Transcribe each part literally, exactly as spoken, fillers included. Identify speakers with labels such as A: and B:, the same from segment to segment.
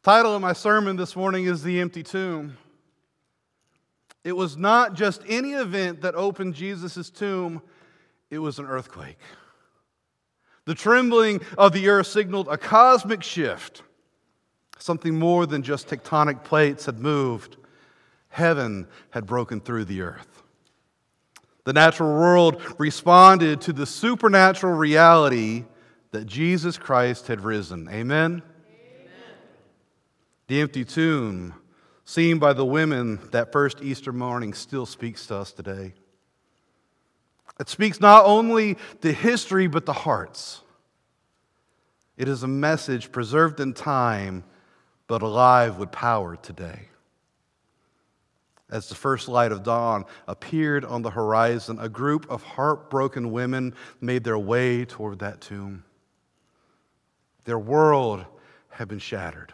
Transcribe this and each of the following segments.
A: Title of my sermon this morning is The Empty Tomb. It was not just any event that opened Jesus' tomb, it was an earthquake. The trembling of the earth signaled a cosmic shift. Something more than just tectonic plates had moved. Heaven had broken through the earth. The natural world responded to the supernatural reality that Jesus Christ had risen. Amen? The empty tomb, seen by the women that first Easter morning, still speaks to us today. It speaks not only to history, but to hearts. It is a message preserved in time, but alive with power today. As the first light of dawn appeared on the horizon, a group of heartbroken women made their way toward that tomb. Their world had been shattered.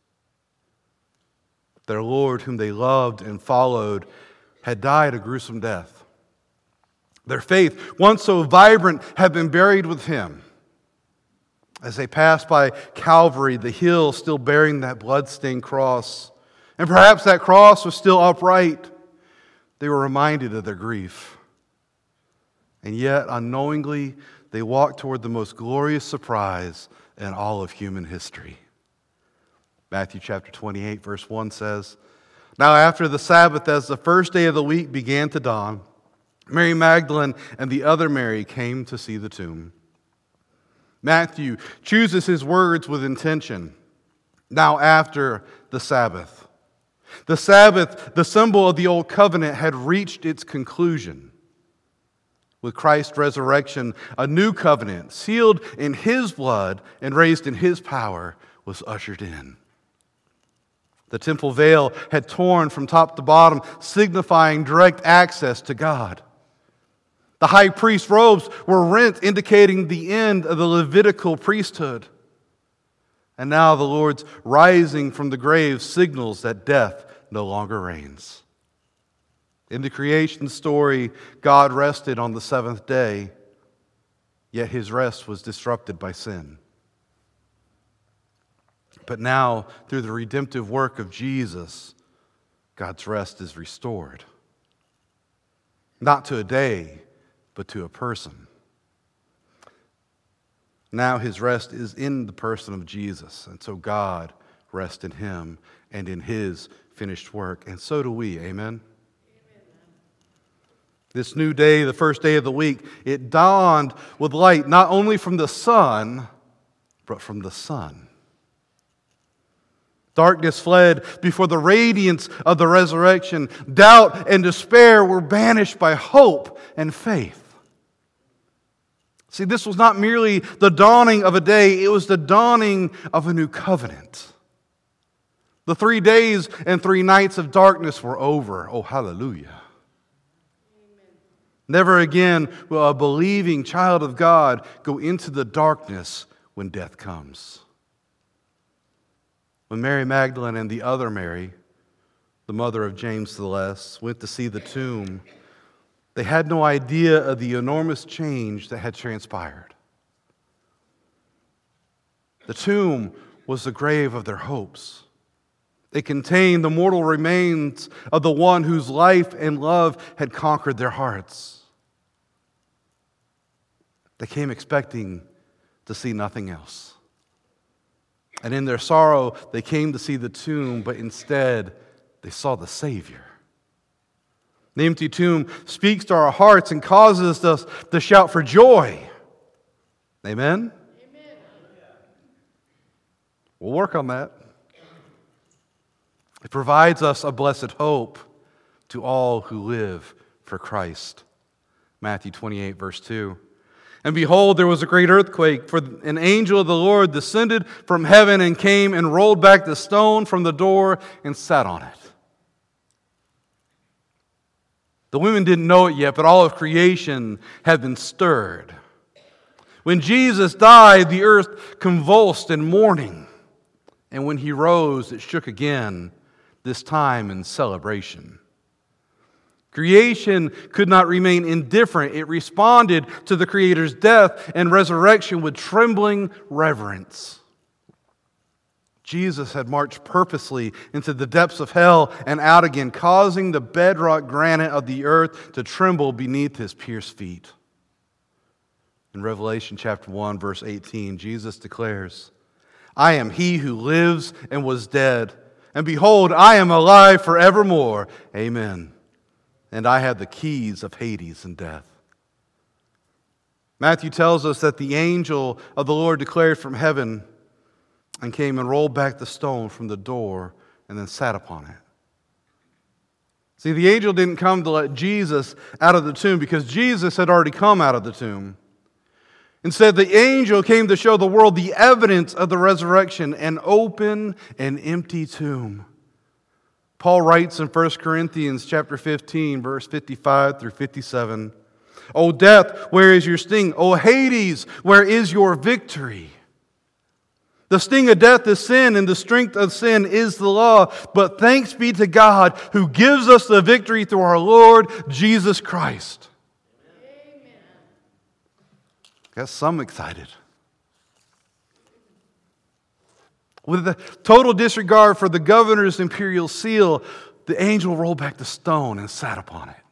A: Their Lord, whom they loved and followed, had died a gruesome death. Their faith, once so vibrant, had been buried with him. As they passed by Calvary, the hill still bearing that blood-stained cross, and perhaps that cross was still upright, they were reminded of their grief. And yet, unknowingly, they walked toward the most glorious surprise in all of human history. Matthew chapter twenty-eight, verse one says, "Now after the Sabbath, as the first day of the week began to dawn, Mary Magdalene and the other Mary came to see the tomb." Matthew chooses his words with intention. Now after the Sabbath. The Sabbath, the symbol of the old covenant, had reached its conclusion. With Christ's resurrection, a new covenant, sealed in his blood and raised in his power, was ushered in. The temple veil had torn from top to bottom, signifying direct access to God. The high priest's robes were rent, indicating the end of the Levitical priesthood. And now the Lord's rising from the grave signals that death no longer reigns. In the creation story, God rested on the seventh day, yet his rest was disrupted by sin. But now, through the redemptive work of Jesus, God's rest is restored. Not to a day, but to a person. Now his rest is in the person of Jesus, and so God rests in him and in his finished work, and so do we. Amen? Amen. This new day, the first day of the week, it dawned with light not only from the sun, but from the Son. Darkness fled before the radiance of the resurrection. Doubt and despair were banished by hope and faith. See, this was not merely the dawning of a day, it was the dawning of a new covenant. The three days and three nights of darkness were over. Oh, hallelujah. Amen. Never again will a believing child of God go into the darkness when death comes. When Mary Magdalene and the other Mary, the mother of James the Less, went to see the tomb, they had no idea of the enormous change that had transpired. The tomb was the grave of their hopes. It contained the mortal remains of the one whose life and love had conquered their hearts. They came expecting to see nothing else. And in their sorrow, they came to see the tomb, but instead, they saw the Savior. The empty tomb speaks to our hearts and causes us to shout for joy. Amen? Amen. We'll work on that. It provides us a blessed hope to all who live for Christ. Matthew twenty-eight, verse two. "And behold, there was a great earthquake, for an angel of the Lord descended from heaven and came and rolled back the stone from the door and sat on it." The women didn't know it yet, but all of creation had been stirred. When Jesus died, the earth convulsed in mourning. And when he rose, it shook again, this time in celebration. Creation could not remain indifferent. It responded to the Creator's death and resurrection with trembling reverence. Jesus had marched purposely into the depths of hell and out again, causing the bedrock granite of the earth to tremble beneath his pierced feet. In Revelation chapter one, verse eighteen, Jesus declares, I am he who lives and was dead, and behold, I am alive forevermore. Amen. And I have the keys of Hades and death. Matthew tells us that the angel of the Lord declared from heaven and came and rolled back the stone from the door and then sat upon it. See, the angel didn't come to let Jesus out of the tomb because Jesus had already come out of the tomb. Instead, the angel came to show the world the evidence of the resurrection, an open and empty tomb. Paul writes in First Corinthians chapter fifteen, verse fifty-five through fifty-seven, O death, where is your sting? O Hades, where is your victory? The sting of death is sin, and the strength of sin is the law. But thanks be to God who gives us the victory through our Lord Jesus Christ. Got some excited. With a total disregard for the governor's imperial seal, the angel rolled back the stone and sat upon it.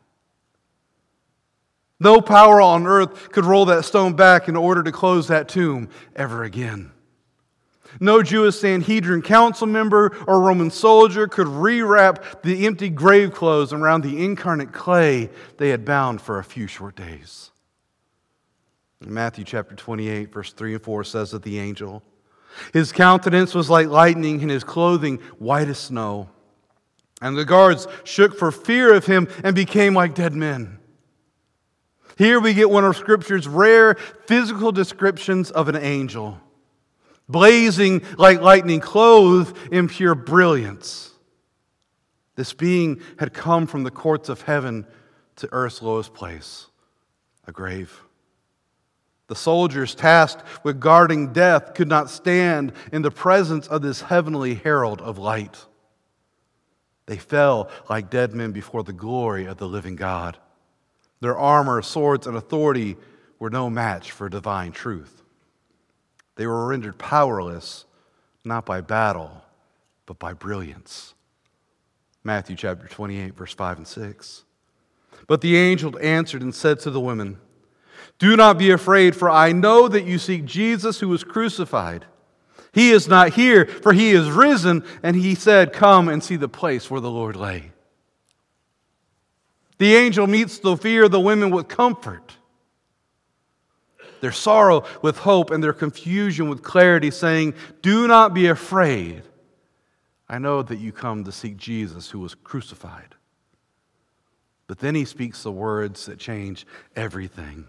A: No power on earth could roll that stone back in order to close that tomb ever again. No Jewish Sanhedrin council member or Roman soldier could rewrap the empty grave clothes around the incarnate clay they had bound for a few short days. Matthew chapter twenty-eight, verse three and four says of the angel, his countenance was like lightning and his clothing white as snow. And the guards shook for fear of him and became like dead men. Here we get one of Scripture's rare physical descriptions of an angel, blazing like lightning, clothed in pure brilliance. This being had come from the courts of heaven to earth's lowest place, a grave. The soldiers tasked with guarding death could not stand in the presence of this heavenly herald of light. They fell like dead men before the glory of the living God. Their armor, swords, and authority were no match for divine truth. They were rendered powerless, not by battle, but by brilliance. Matthew chapter twenty-eight, verse five and six. But the angel answered and said to the women, do not be afraid, for I know that you seek Jesus who was crucified. He is not here, for he is risen, and he said, come and see the place where the Lord lay. The angel meets the fear of the women with comfort, their sorrow with hope, and their confusion with clarity, saying, do not be afraid. I know that you come to seek Jesus who was crucified. But then he speaks the words that change everything.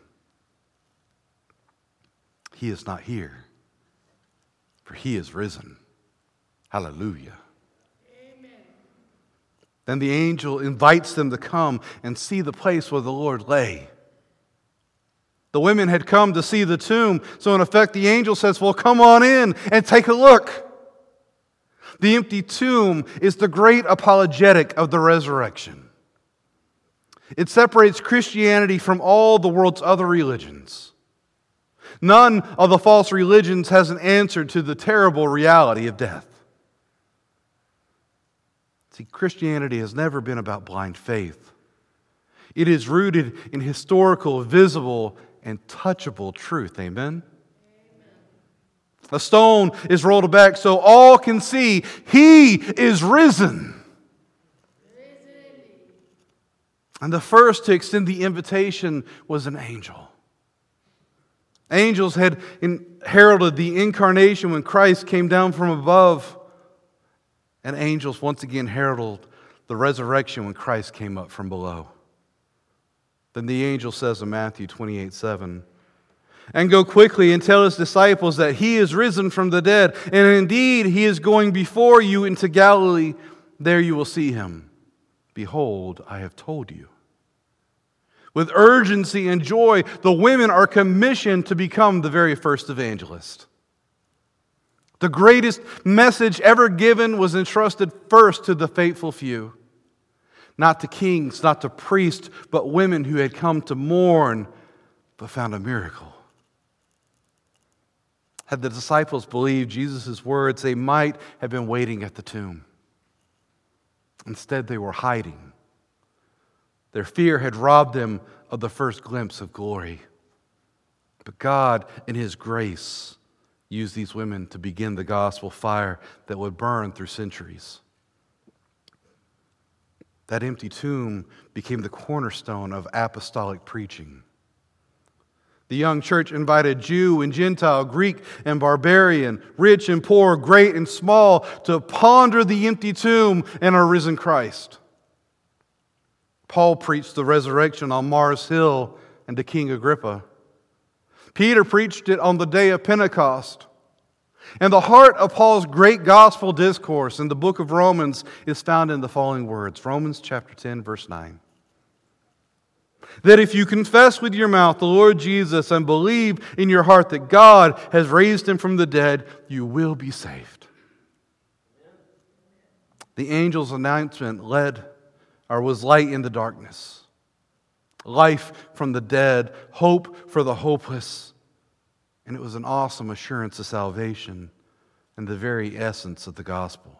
A: He is not here, for he is risen. Hallelujah. Amen. Then the angel invites them to come and see the place where the Lord lay. The women had come to see the tomb, so in effect the angel says, well, come on in and take a look. The empty tomb is the great apologetic of the resurrection. It separates Christianity from all the world's other religions. None of the false religions has an answer to the terrible reality of death. See, Christianity has never been about blind faith. It is rooted in historical, visible, and touchable truth. Amen? Amen. A stone is rolled back so all can see He is risen. Risen. And the first to extend the invitation was an angel. Angels had heralded the incarnation when Christ came down from above. And angels once again heralded the resurrection when Christ came up from below. Then the angel says in Matthew twenty-eight seven, and go quickly and tell his disciples that he is risen from the dead, and indeed he is going before you into Galilee. There you will see him. Behold, I have told you. With urgency and joy, the women are commissioned to become the very first evangelist. The greatest message ever given was entrusted first to the faithful few. Not to kings, not to priests, but women who had come to mourn, but found a miracle. Had the disciples believed Jesus' words, they might have been waiting at the tomb. Instead, they were hiding. Their fear had robbed them of the first glimpse of glory. But God, in His grace, used these women to begin the gospel fire that would burn through centuries. That empty tomb became the cornerstone of apostolic preaching. The young church invited Jew and Gentile, Greek and barbarian, rich and poor, great and small, to ponder the empty tomb and our risen Christ. Paul preached the resurrection on Mars Hill and to King Agrippa. Peter preached it on the day of Pentecost. And the heart of Paul's great gospel discourse in the book of Romans is found in the following words. Romans chapter ten, verse nine. That if you confess with your mouth the Lord Jesus and believe in your heart that God has raised Him from the dead, you will be saved. The angel's announcement led or was light in the darkness. Life from the dead, hope for the hopeless. And it was an awesome assurance of salvation and the very essence of the gospel.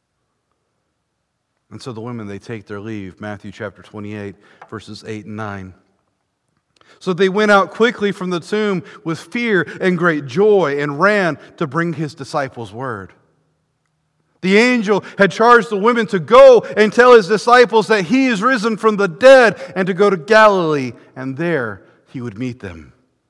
A: And so the women, they take their leave, Matthew chapter twenty-eight, verses eight and nine. So they went out quickly from the tomb with fear and great joy and ran to bring His disciples word. The angel had charged the women to go and tell His disciples that He is risen from the dead and to go to Galilee, and there He would meet them.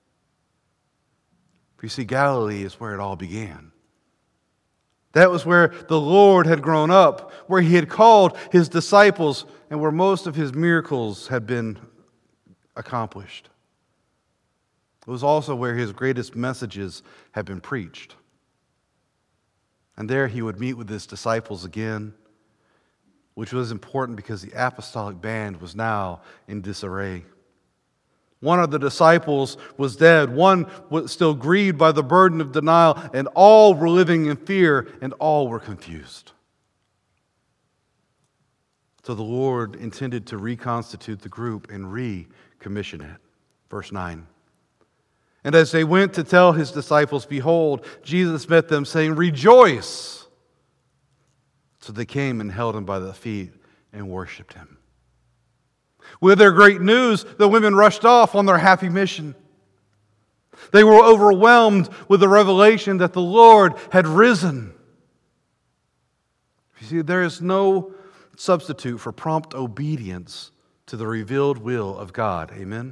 A: You see, Galilee is where it all began. That was where the Lord had grown up, where He had called His disciples, and where most of His miracles had been accomplished. It was also where His greatest messages had been preached. And there He would meet with His disciples again, which was important because the apostolic band was now in disarray. One of the disciples was dead. One was still grieved by the burden of denial, and all were living in fear, and all were confused. So the Lord intended to reconstitute the group and recommission it. Verse nine. And as they went to tell His disciples, behold, Jesus met them, saying, rejoice! So they came and held Him by the feet and worshipped Him. With their great news, the women rushed off on their happy mission. They were overwhelmed with the revelation that the Lord had risen. You see, there is no substitute for prompt obedience to the revealed will of God. Amen?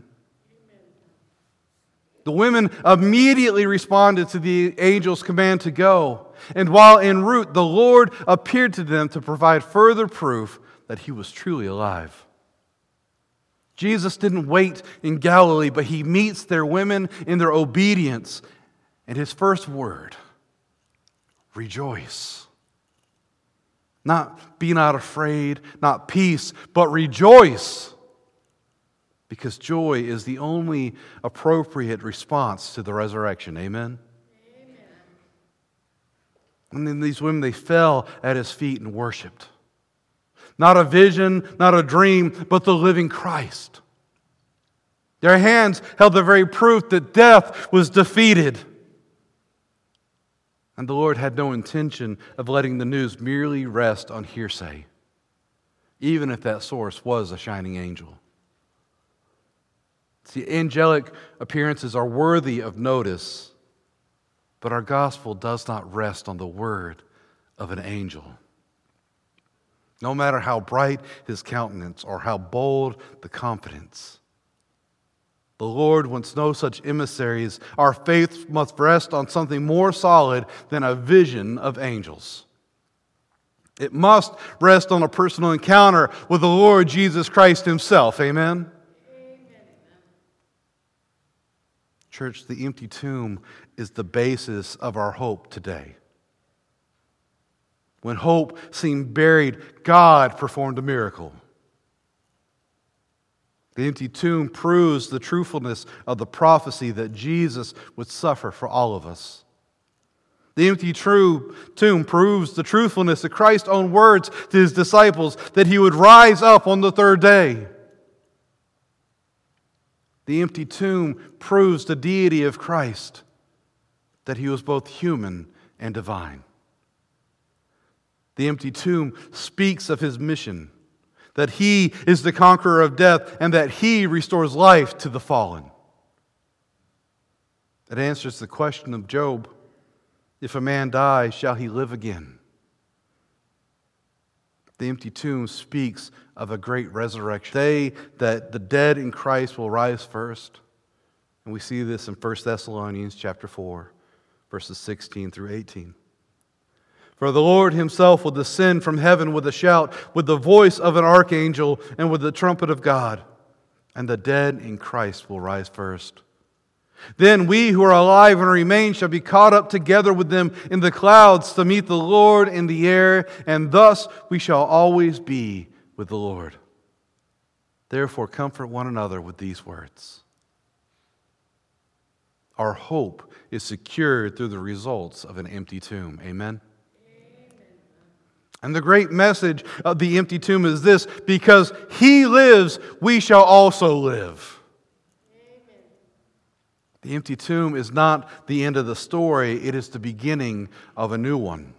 A: The women immediately responded to the angel's command to go. And while en route, the Lord appeared to them to provide further proof that He was truly alive. Jesus didn't wait in Galilee, but He meets their women in their obedience. And His first word, rejoice. Not be not afraid, not peace, but rejoice. Because joy is the only appropriate response to the resurrection. Amen? Amen. And then these women, they fell at His feet and worshiped. Not a vision, not a dream, but the living Christ. Their hands held the very proof that death was defeated. And the Lord had no intention of letting the news merely rest on hearsay, even if that source was a shining angel. See, angelic appearances are worthy of notice, but our gospel does not rest on the word of an angel. No matter how bright his countenance or how bold the confidence, the Lord wants no such emissaries. Our faith must rest on something more solid than a vision of angels. It must rest on a personal encounter with the Lord Jesus Christ Himself. Amen? Amen. Church, the empty tomb is the basis of our hope today. When hope seemed buried, God performed a miracle. The empty tomb proves the truthfulness of the prophecy that Jesus would suffer for all of us. The empty true tomb proves the truthfulness of Christ's own words to His disciples that He would rise up on the third day. The empty tomb proves the deity of Christ. that he was both human and divine. The empty tomb speaks of his mission, that he is the conqueror of death and that he restores life to the fallen. It answers the question of Job, if a man die, shall he live again? The empty tomb speaks of a great resurrection. They that the dead in Christ will rise first. And we see this in First Thessalonians chapter four, verses sixteen through eighteen. For the Lord himself will descend from heaven with a shout, with the voice of an archangel, and with the trumpet of God, and the dead in Christ will rise first. Then we who are alive and remain shall be caught up together with them in the clouds to meet the Lord in the air, and thus we shall always be with the Lord. Therefore, comfort one another with these words. Our hope is secured through the results of an empty tomb. Amen? And the great message of the empty tomb is this: because he lives, we shall also live. The empty tomb is not the end of the story, it is the beginning of a new one.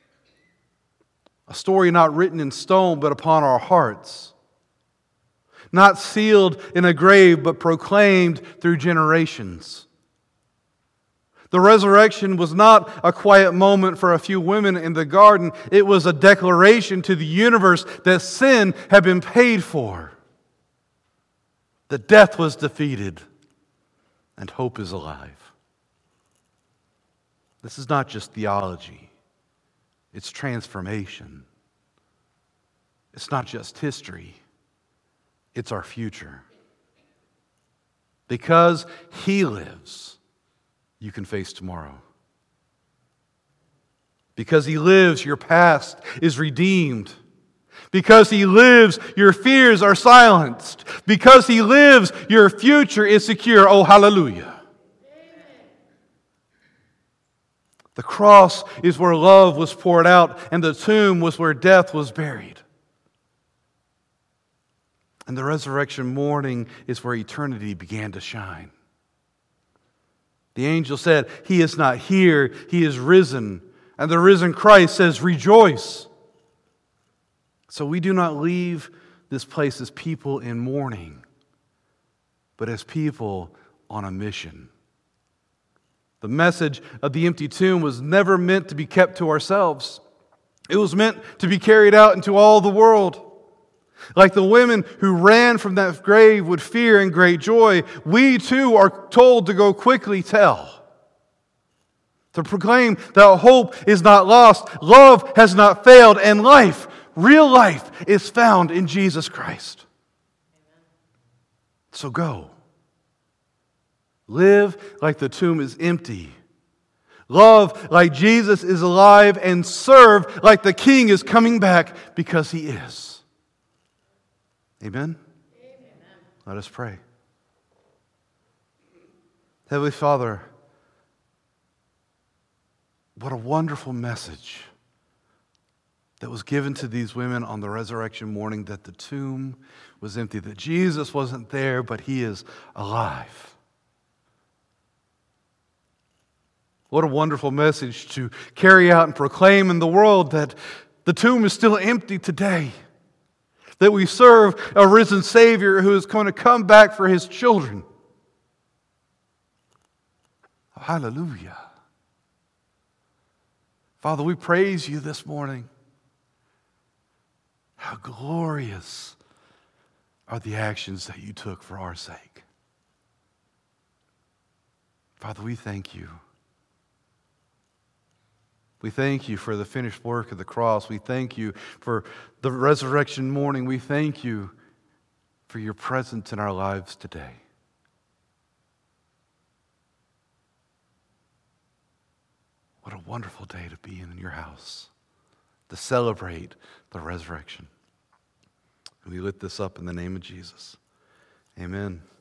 A: A story not written in stone, but upon our hearts. Not sealed in a grave, but proclaimed through generations. The resurrection was not a quiet moment for a few women in the garden. It was a declaration to the universe that sin had been paid for, that death was defeated, and hope is alive. This is not just theology. It's transformation. It's not just history. It's our future. Because he lives, you can face tomorrow. Because he lives, your past is redeemed. Because he lives, your fears are silenced. Because he lives, your future is secure. Oh, hallelujah. Amen. The cross is where love was poured out, and the tomb was where death was buried. And the resurrection morning is where eternity began to shine. The angel said, he is not here, he is risen. And the risen Christ says, rejoice. So we do not leave this place as people in mourning, but as people on a mission. The message of the empty tomb was never meant to be kept to ourselves. It was meant to be carried out into all the world. Like the women who ran from that grave with fear and great joy, we too are told to go quickly tell. To proclaim that hope is not lost, love has not failed, and life, real life, is found in Jesus Christ. Amen. So go. Live like the tomb is empty. Love like Jesus is alive, and serve like the King is coming back because he is. Amen? Amen. Let us pray. Heavenly Father, what a wonderful message that was given to these women on the resurrection morning, that the tomb was empty, that Jesus wasn't there, but he is alive. What a wonderful message to carry out and proclaim in the world, that the tomb is still empty today. That we serve a risen Savior who is going to come back for his children. Hallelujah. Father, we praise you this morning. How glorious are the actions that you took for our sake. Father, we thank you. We thank you for the finished work of the cross. We thank you for the resurrection morning. We thank you for your presence in our lives today. What a wonderful day to be in your house, to celebrate the resurrection. And we lift this up in the name of Jesus. Amen.